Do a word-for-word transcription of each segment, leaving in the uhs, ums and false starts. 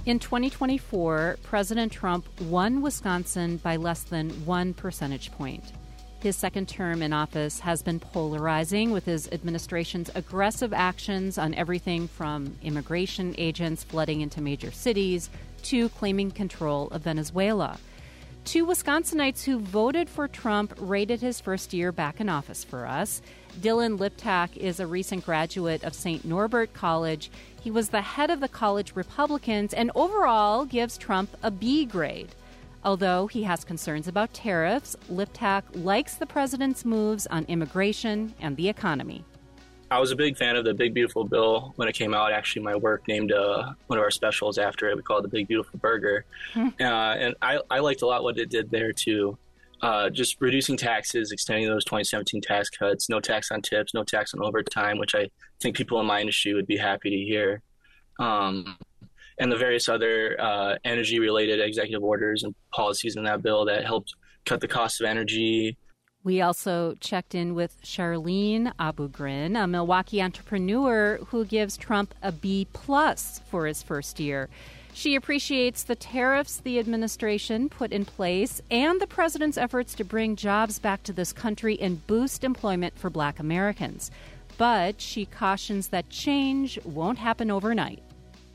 In twenty twenty-four, President Trump won Wisconsin by less than one percentage point. His second term in office has been polarizing, with his administration's aggressive actions on everything from immigration agents flooding into major cities to claiming control of Venezuela. Two Wisconsinites who voted for Trump rated his first year back in office for us. Dylan Liptak is a recent graduate of Saint Norbert College. He was the head of the college Republicans and overall gives Trump a B grade. Although he has concerns about tariffs, Liptak likes the president's moves on immigration and the economy. I was a big fan of the Big Beautiful Bill when it came out. Actually, my work named uh, one of our specials after it. We call it the Big Beautiful Burger. Hmm. Uh, and I, I liked a lot what it did there, too. Uh, just reducing taxes, extending those twenty seventeen tax cuts, no tax on tips, no tax on overtime, which I think people in my industry would be happy to hear. Um, and the various other uh, energy-related executive orders and policies in that bill that helped cut the cost of energy. We also checked in with Charlene Abugrin, a Milwaukee entrepreneur who gives Trump a B plus for his first year. She appreciates the tariffs the administration put in place and the president's efforts to bring jobs back to this country and boost employment for Black Americans. But she cautions that change won't happen overnight.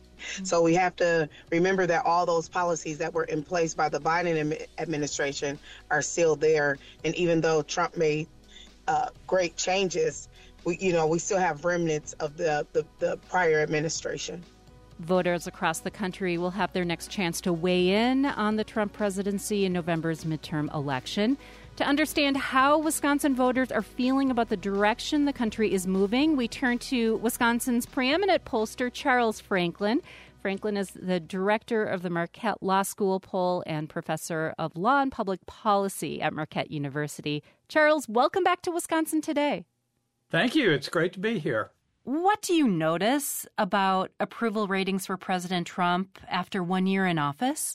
So we have to remember that all those policies that were in place by the Biden administration are still there. And even though Trump made uh, great changes, we, you know, we still have remnants of the, the, the prior administration. Voters across the country will have their next chance to weigh in on the Trump presidency in November's midterm election. To understand how Wisconsin voters are feeling about the direction the country is moving, we turn to Wisconsin's preeminent pollster, Charles Franklin. Franklin is the director of the Marquette Law School poll and professor of law and public policy at Marquette University. Charles, welcome back to Wisconsin Today. Thank you. It's great to be here. What do you notice about approval ratings for President Trump after one year in office?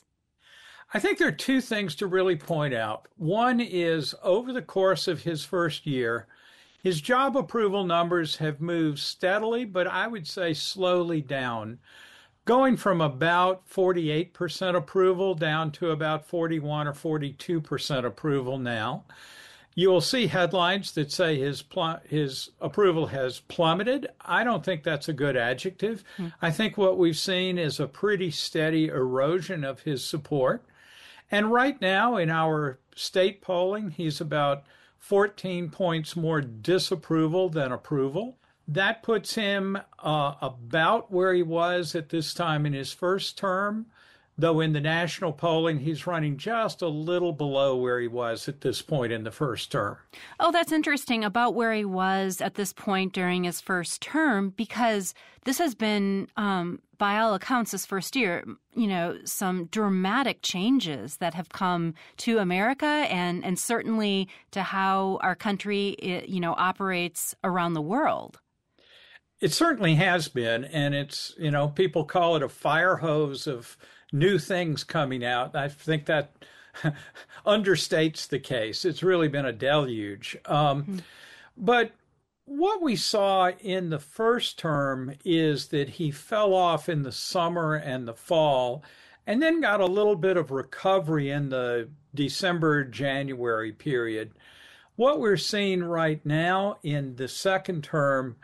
I think there are two things to really point out. One is over the course of his first year, his job approval numbers have moved steadily, but I would say slowly down, going from about forty-eight percent approval down to about forty-one or forty-two percent approval now. You will see headlines that say his pl- his approval has plummeted. I don't think that's a good adjective. Hmm. I think what we've seen is a pretty steady erosion of his support. And right now in our state polling, he's about fourteen points more disapproval than approval. That puts him uh, about where he was at this time in his first term, though in the national polling, he's running just a little below where he was at this point in the first term. Oh, that's interesting, about where he was at this point during his first term, because this has been, um, by all accounts, his first year, you know, some dramatic changes that have come to America and, and certainly to how our country, you know, operates around the world. It certainly has been, and it's, you know, people call it a fire hose of new things coming out. I think that understates the case. It's really been a deluge. Um, mm-hmm. But what we saw in the first term is that he fell off in the summer and the fall, and then got a little bit of recovery in the December, January period. What we're seeing right now in the second term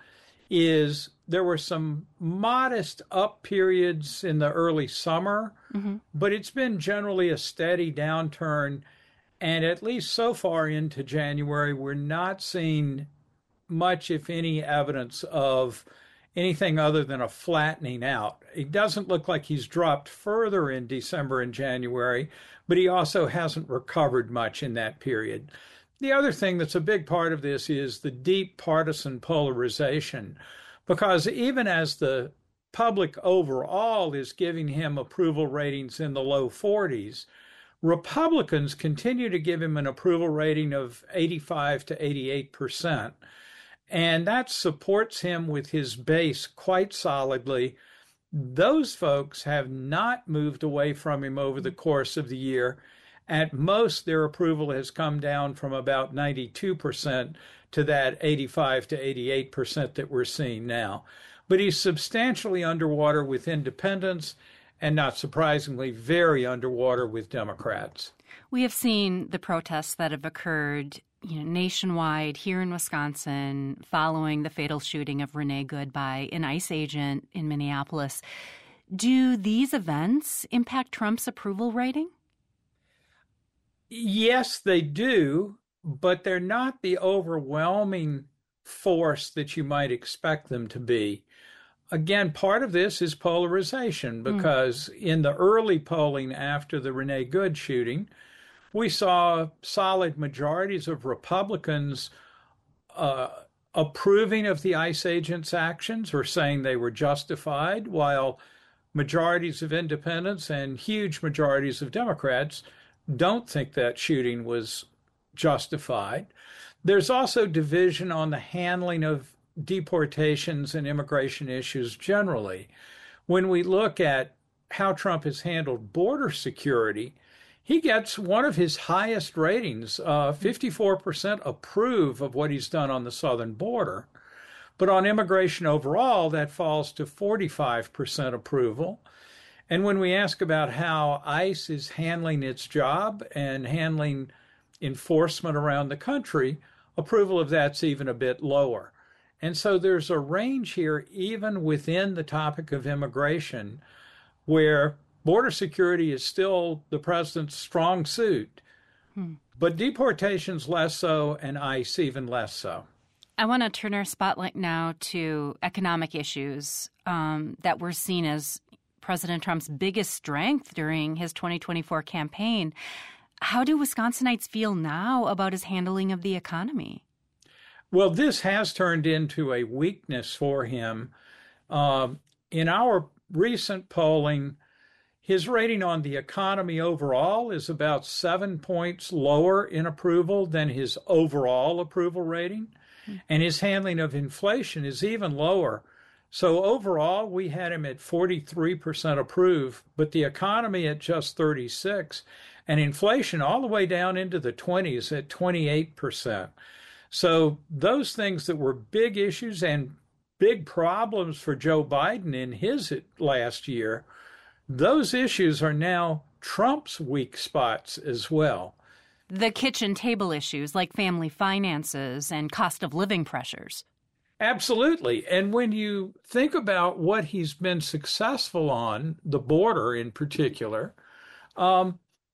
is there were some modest up periods in the early summer, mm-hmm. but it's been generally a steady downturn. And at least so far into January, we're not seeing much, if any, evidence of anything other than a flattening out. It doesn't look like he's dropped further in December and January, but he also hasn't recovered much in that period. The other thing that's a big part of this is the deep partisan polarization, because even as the public overall is giving him approval ratings in the low forties, Republicans continue to give him an approval rating of eighty-five to eighty-eight percent. And that supports him with his base quite solidly. Those folks have not moved away from him over the course of the year. At most, their approval has come down from about ninety-two percent to that eighty-five to eighty-eight percent that we're seeing now. But he's substantially underwater with independents, and not surprisingly, very underwater with Democrats. We have seen the protests that have occurred, you know, nationwide here in Wisconsin following the fatal shooting of Renee Good by an ICE agent in Minneapolis. Do these events impact Trump's approval rating? Yes, they do, but they're not the overwhelming force that you might expect them to be. Again, part of this is polarization, because mm. in the early polling after the Renee Good shooting, we saw solid majorities of Republicans uh, approving of the ICE agents' actions or saying they were justified, while majorities of independents and huge majorities of Democrats don't think that shooting was justified. There's also division on the handling of deportations and immigration issues generally. When we look at how Trump has handled border security, he gets one of his highest ratings. Uh, fifty-four percent approve of what he's done on the southern border. But on immigration overall, that falls to forty-five percent approval. And when we ask about how ICE is handling its job and handling enforcement around the country, approval of that's even a bit lower. And so there's a range here, even within the topic of immigration, where border security is still the president's strong suit, hmm. but deportations less so, and ICE even less so. I want to turn our spotlight now to economic issues um, that were seen as President Trump's biggest strength during his twenty twenty-four campaign. How do Wisconsinites feel now about his handling of the economy? Well, this has turned into a weakness for him. Uh, in our recent polling, his rating on the economy overall is about seven points lower in approval than his overall approval rating. And his handling of inflation is even lower. So overall, we had him at forty-three percent approve, but the economy at just thirty-six, and inflation all the way down into the twenties at twenty-eight percent. So those things that were big issues and big problems for Joe Biden in his last year, those issues are now Trump's weak spots as well. The kitchen table issues like family finances and cost of living pressures. Absolutely. And when you think about what he's been successful on, the border in particular, um,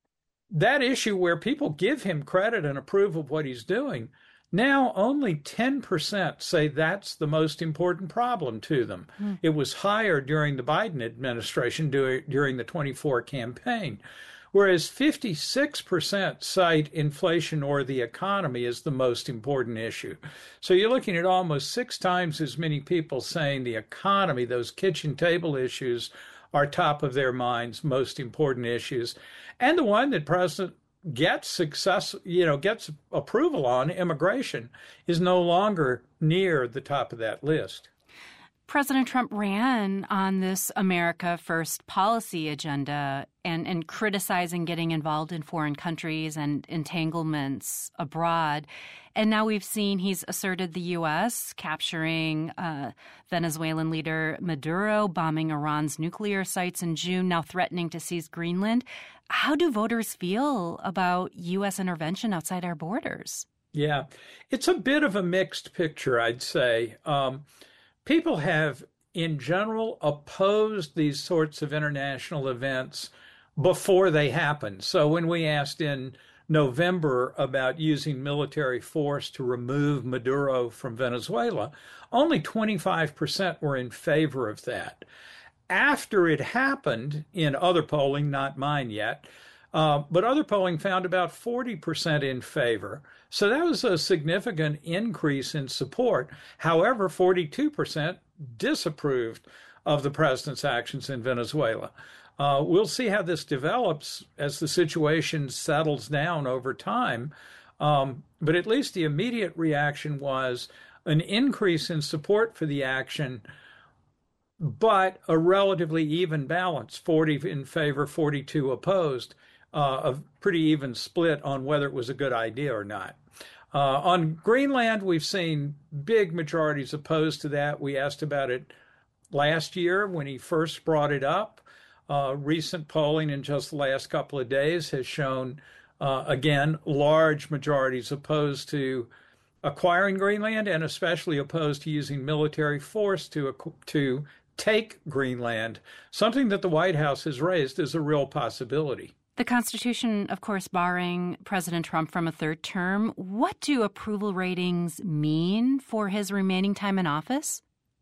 that issue where people give him credit and approve of what he's doing, now only ten percent say that's the most important problem to them. Mm. It was higher during the Biden administration during the twenty-four campaign, whereas fifty-six percent cite inflation or the economy as the most important issue. So you're looking at almost six times as many people saying the economy, those kitchen table issues, are top of their minds, most important issues. And the one that President gets success, you know, gets approval on, immigration, is no longer near the top of that list. President Trump ran on this America First policy agenda and, and criticizing getting involved in foreign countries and entanglements abroad. And now we've seen he's asserted the U S capturing uh, Venezuelan leader Maduro, bombing Iran's nuclear sites in June, now threatening to seize Greenland. How do voters feel about U S intervention outside our borders? Yeah, it's a bit of a mixed picture, I'd say. Um, People have, in general, opposed these sorts of international events before they happen. So when we asked in November about using military force to remove Maduro from Venezuela, only twenty-five percent were in favor of that. After it happened, in other polling, not mine yet, uh, but other polling found about forty percent in favor. So that was a significant increase in support. However, forty-two percent disapproved of the president's actions in Venezuela. Uh, we'll see how this develops as the situation settles down over time. Um, but at least the immediate reaction was an increase in support for the action, but a relatively even balance, forty in favor, forty-two opposed. Uh, a pretty even split on whether it was a good idea or not. Uh, on Greenland, we've seen big majorities opposed to that. We asked about it last year when he first brought it up. Uh, recent polling in just the last couple of days has shown, uh, again, large majorities opposed to acquiring Greenland and especially opposed to using military force to to take Greenland, something that the White House has raised as a real possibility. The Constitution, of course, barring President Trump from a third term. What do approval ratings mean for his remaining time in office?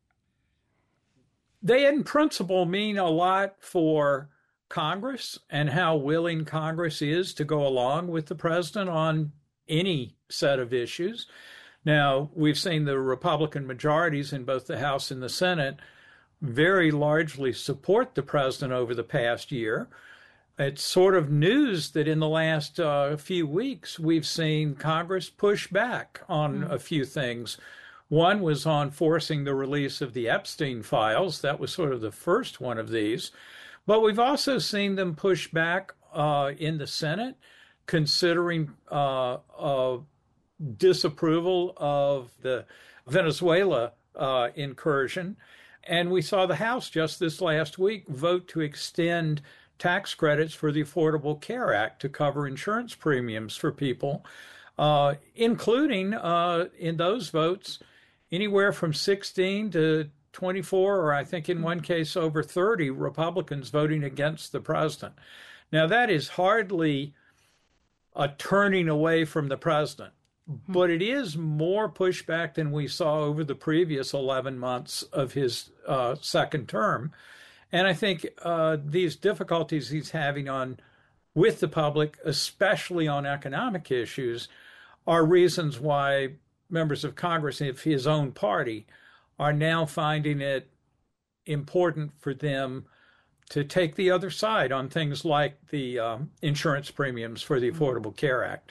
They, in principle, mean a lot for Congress and how willing Congress is to go along with the president on any set of issues. Now, we've seen the Republican majorities in both the House and the Senate very largely support the president over the past year. It's sort of news that in the last uh, few weeks, we've seen Congress push back on mm-hmm. a few things. One was on forcing the release of the Epstein files. That was sort of the first one of these. But we've also seen them push back uh, in the Senate, considering uh, uh, disapproval of the Venezuela uh, incursion. And we saw the House just this last week vote to extend tax credits for the Affordable Care Act to cover insurance premiums for people, uh, including uh, in those votes anywhere from sixteen to twenty-four, or I think in one case over thirty Republicans voting against the president. Now, that is hardly a turning away from the president, mm-hmm. but it is more pushback than we saw over the previous eleven months of his uh, second term. And I think uh, these difficulties he's having on with the public, especially on economic issues, are reasons why members of Congress of his own party are now finding it important for them to take the other side on things like the um, insurance premiums for the Affordable Care Act.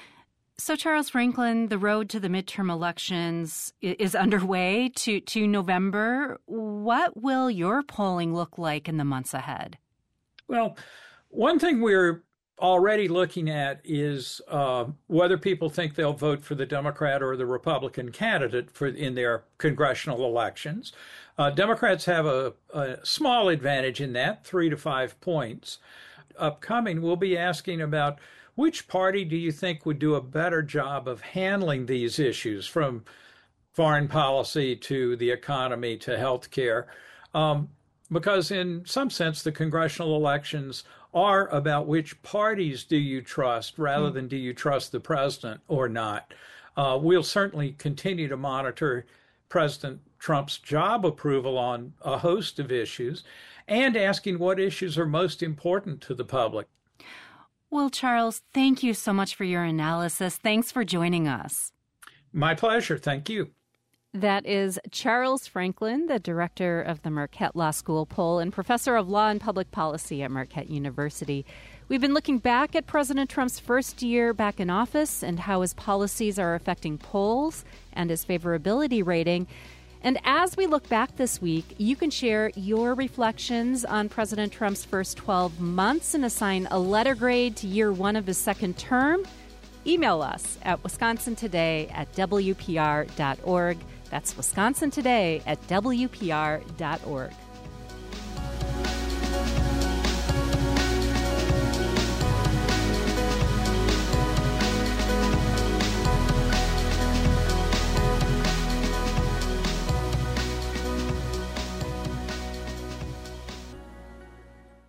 So, Charles Franklin, the road to the midterm elections is underway to, to November. What will your polling look like in the months ahead? Well, one thing we're already looking at is uh, whether people think they'll vote for the Democrat or the Republican candidate for in their congressional elections. Uh, Democrats have a, a small advantage in that, three to five points. Upcoming, we'll be asking about which party do you think would do a better job of handling these issues, from foreign policy to the economy to health care? Um, because in some sense, the congressional elections are about which parties do you trust rather than do you trust the president or not. Uh, we'll certainly continue to monitor President Trump's job approval on a host of issues and asking what issues are most important to the public. Well, Charles, thank you so much for your analysis. Thanks for joining us. My pleasure. Thank you. That is Charles Franklin, the director of the Marquette Law School poll and professor of law and public policy at Marquette University. We've been looking back at President Trump's first year back in office and how his policies are affecting polls and his favorability rating. And as we look back this week, you can share your reflections on President Trump's first twelve months and assign a letter grade to year one of his second term. Email us at wisconsin today at w p r dot org. That's wisconsin today at w p r dot org.